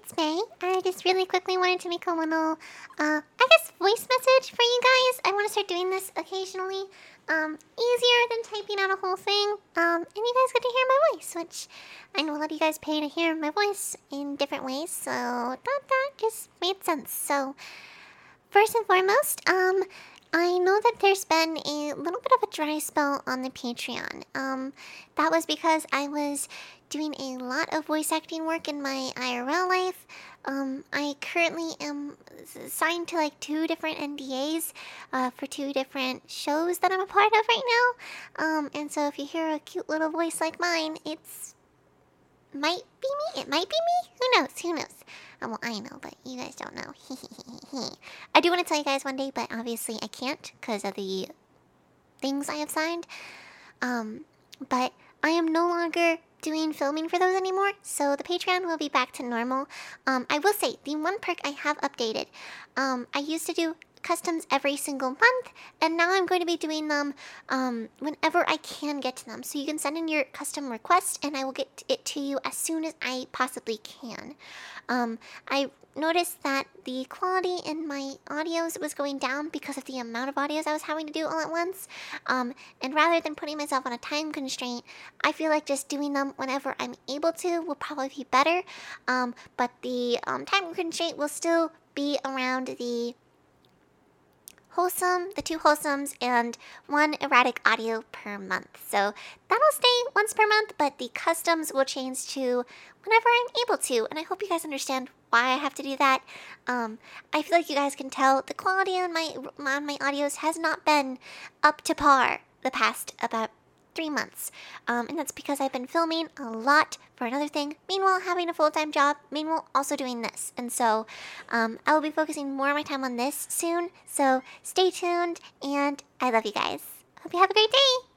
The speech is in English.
it's May. I just really quickly wanted to make a little, voice message for you guys. I want to start doing this occasionally. Easier than typing out a whole thing. And you guys get to hear my voice, which I know a lot of you guys pay to hear my voice in different ways, so that just made sense. So, first and foremost, I know that there's been a little bit of a dry spell on the Patreon. That was because I was doing a lot of voice acting work in my IRL life. I currently am signed to like 2 different NDAs for 2 different shows that I'm a part of right now. And so if you hear a cute little voice like mine, might be me. It might be me. Who knows? Who knows? Well, I know, but you guys don't know. I do want to tell you guys one day, but obviously I can't because of the things I have signed. But I am no longer doing filming for those anymore, so the Patreon will be back to normal. I will say, the one perk I have updated. I used to do customs every single month, and now I'm going to be doing them whenever I can get to them. So you can send in your custom request, and I will get it to you as soon as I possibly can. I noticed that the quality in my audios was going down because of the amount of audios I was having to do all at once. And rather than putting myself on a time constraint, I feel like just doing them whenever I'm able to will probably be better. But the time constraint will still be around the 2 wholesomes, and 1 erratic audio per month. So that'll stay once per month, but the customs will change to whenever I'm able to. And I hope you guys understand why I have to do that. I feel like you guys can tell the quality on my audios has not been up to par the past about 3 months. And that's because I've been filming a lot for another thing, meanwhile having a full-time job, meanwhile also doing this. And so I will be focusing more of my time on this soon. So stay tuned, and I love you guys. Hope you have a great day.